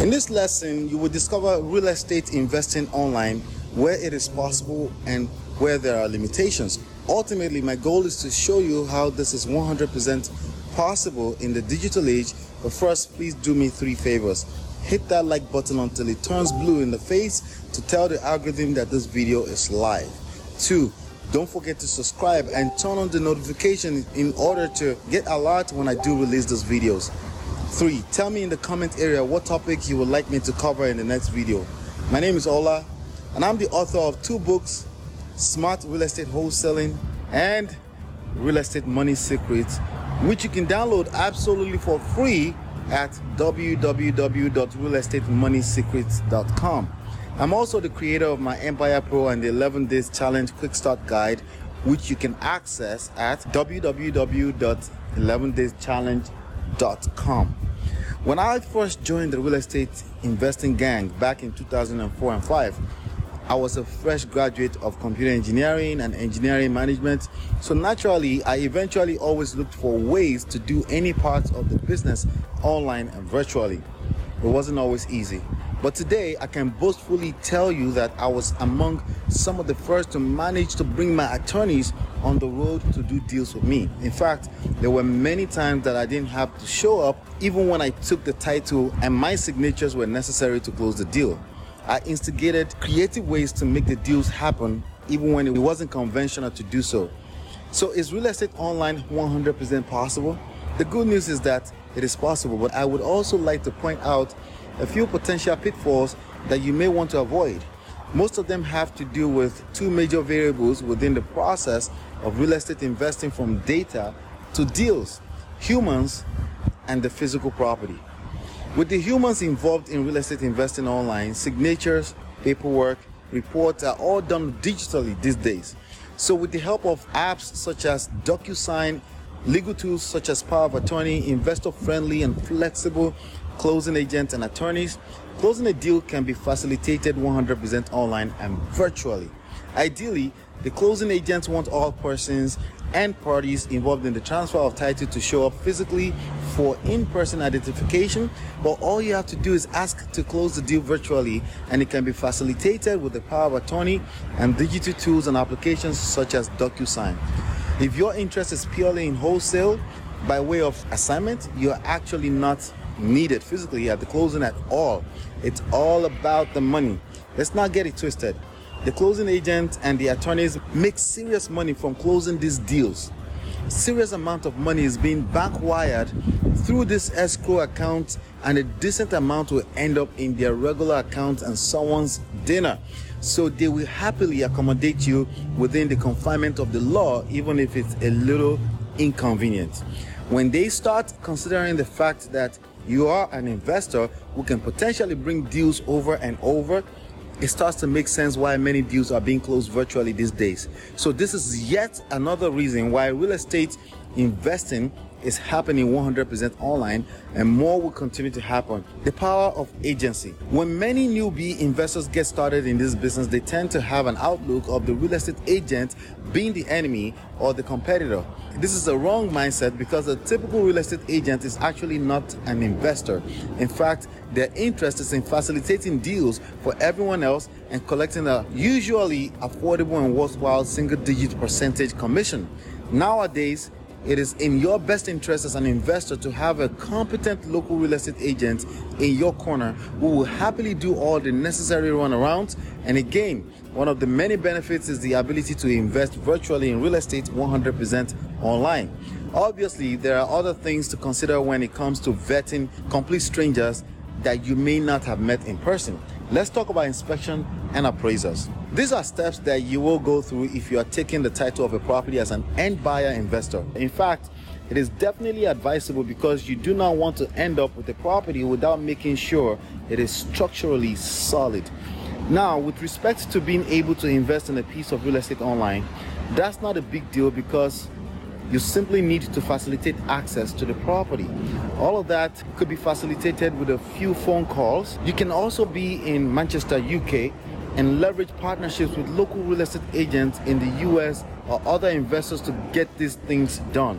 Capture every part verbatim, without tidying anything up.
In this lesson, you will discover real estate investing online, where it is possible and where there are limitations. Ultimately, my goal is to show you how this is one hundred percent possible in the digital age. But first, please do me three favors. Hit that like button until it turns blue in the face to tell the algorithm that this video is live. Two, don't forget to subscribe and turn on the notification in order to get alert when I do release those videos. Three, tell me in the comment area what topic you would like me to cover in the next video. My name is Ola, and I'm the author of two books, Smart Real Estate Wholesaling and Real Estate Money Secrets, which you can download absolutely for free at w w w dot real estate money secrets dot com. I'm also the creator of my Empire Pro and the eleven days challenge quick start guide, which you can access at w w w dot eleven days challenge dot com. When I first joined the real estate investing gang back in two thousand four and five, I was a fresh graduate of computer engineering and engineering management, so naturally I eventually always looked for ways to do any part of the business online and virtually. It wasn't always easy, but today I can boastfully tell you that I was among some of the first to manage to bring my attorneys on the road to do deals with me. In fact, there were many times that I didn't have to show up even when I took the title and my signatures were necessary to close the deal. I instigated creative ways to make the deals happen even when it wasn't conventional to do so. So is real estate online one hundred percent possible? The good news is that it is possible, but I would also like to point out a few potential pitfalls that you may want to avoid. Most of them have to do with two major variables within the process of real estate investing, from data to deals: humans and the physical property. With the humans involved in real estate investing online, signatures, paperwork, reports are all done digitally these days. So with the help of apps such as DocuSign, legal tools such as Power of Attorney, investor-friendly and flexible closing agents and attorneys, closing a deal can be facilitated one hundred percent online and virtually. Ideally, the closing agents want all persons and parties involved in the transfer of title to show up physically for in-person identification, but all you have to do is ask to close the deal virtually, and it can be facilitated with the Power of Attorney and digital tools and applications such as DocuSign. If your interest is purely in wholesale by way of assignment, you're actually not needed physically at the closing at all. It's all about the money. Let's not get it twisted. The closing agent and the attorneys make serious money from closing these deals. Serious amount of money is being bank wired through this escrow account, and a decent amount will end up in their regular account and someone's dinner. So they will happily accommodate you within the confinement of the law, even if it's a little inconvenient. When they start considering the fact that you are an investor who can potentially bring deals over and over, it starts to make sense why many deals are being closed virtually these days. So this is yet another reason why real estate investing is happening one hundred percent online, and more will continue to happen. The power of agency. When many newbie investors get started in this business, they tend to have an outlook of the real estate agent being the enemy or the competitor. This is a wrong mindset, because a typical real estate agent is actually not an investor. In fact, their interest is in facilitating deals for everyone else and collecting a usually affordable and worthwhile single-digit percentage commission. Nowadays, it is in your best interest as an investor to have a competent local real estate agent in your corner who will happily do all the necessary runarounds. And again, one of the many benefits is the ability to invest virtually in real estate one hundred percent online. Obviously, there are other things to consider when it comes to vetting complete strangers that you may not have met in person. Let's talk about inspection and appraisers. These are steps that you will go through if you are taking the title of a property as an end buyer investor. In fact, it is definitely advisable, because you do not want to end up with a property without making sure it is structurally solid. Now, with respect to being able to invest in a piece of real estate online, that's not a big deal, because you simply need to facilitate access to the property. All of that could be facilitated with a few phone calls. You can also be in Manchester, U K, and leverage partnerships with local real estate agents in the U S or other investors to get these things done.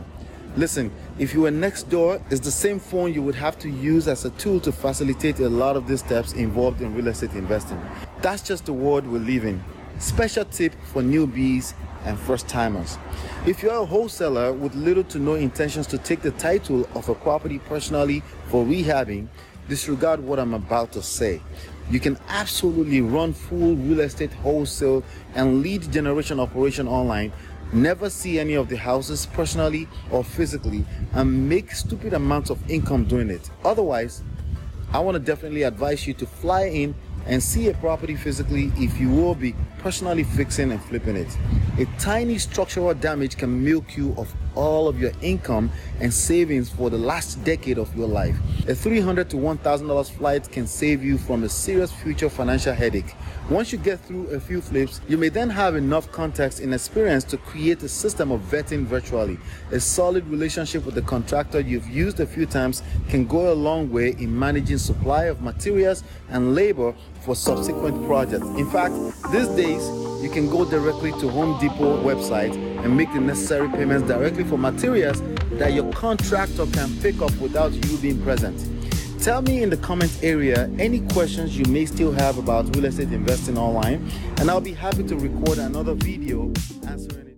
Listen, if you were next door, it's the same phone you would have to use as a tool to facilitate a lot of these steps involved in real estate investing. That's just the world we live in. Special tip for newbies and first timers. If you're a wholesaler with little to no intentions to take the title of a property personally for rehabbing, disregard what I'm about to say. You can absolutely run full real estate wholesale and lead generation operation online, never see any of the houses personally or physically, and make stupid amounts of income doing it. Otherwise, I want to definitely advise you to fly in and see a property physically if you will be personally fixing and flipping it. A tiny structural damage can milk you of all of your income and savings for the last decade of your life. A three hundred to one thousand dollars flight can save you from a serious future financial headache. Once you get through a few flips, you may then have enough context and experience to create a system of vetting virtually. A solid relationship with the contractor you've used a few times can go a long way in managing supply of materials and labor for subsequent projects. In fact, these days, you can go directly to Home Depot website and make the necessary payments directly for materials that your contractor can pick up without you being present. Tell me in the comment area any questions you may still have about real estate investing online, and I'll be happy to record another video answering it.